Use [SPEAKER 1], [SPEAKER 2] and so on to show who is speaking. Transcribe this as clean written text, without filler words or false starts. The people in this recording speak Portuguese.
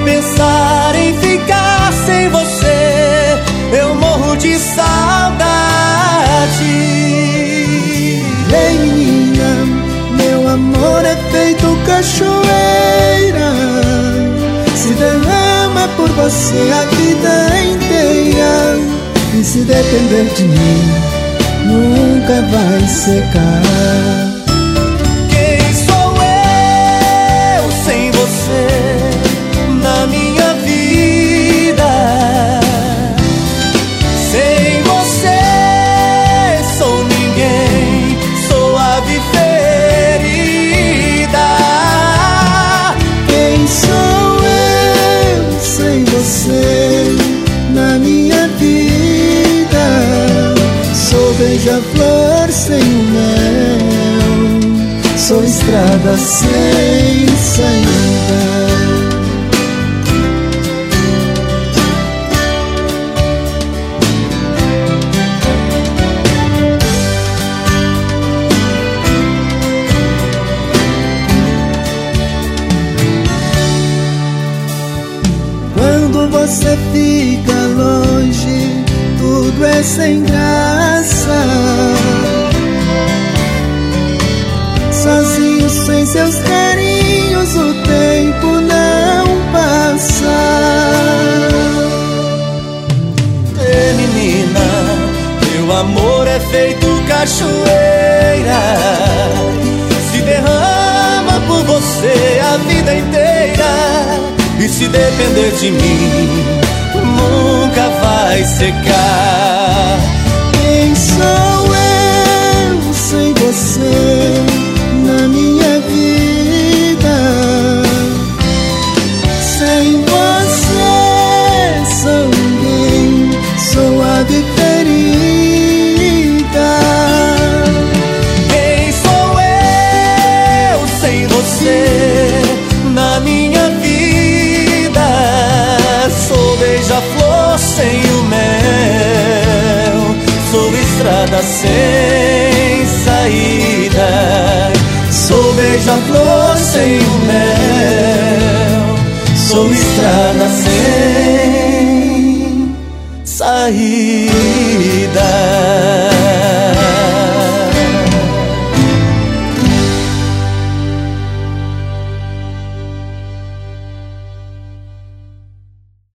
[SPEAKER 1] pensar em ficar sem você, eu morro de saudade.
[SPEAKER 2] Ei menina, meu amor é feito cachoeira, se derrama por você a vida inteira. E se depender de mim, nunca vai secar.
[SPEAKER 1] Quem sou eu sem você na minha vida? Sem você sou ninguém, sou ave ferida.
[SPEAKER 2] Quem sou eu sem você na minha vida? Sou beija-flor sem o mel, sou estrada sem saída. Quando você fica longe, tudo é sem graça. Sozinho, sem seus carinhos, o tempo não passa.
[SPEAKER 1] Ei menina, meu amor é feito cachoeira, se derrama por você a vida inteira. E se depender de mim, nunca vai secar.
[SPEAKER 2] Quem sou eu sem você na minha vida? Sem você sou ninguém, sou ave ferida.
[SPEAKER 1] Quem sou eu sem você na minha vida? Sou beija-flor sem o mel, sou estrada sem saída. Sou beija-flor sem o mel, sou estrada sem saída.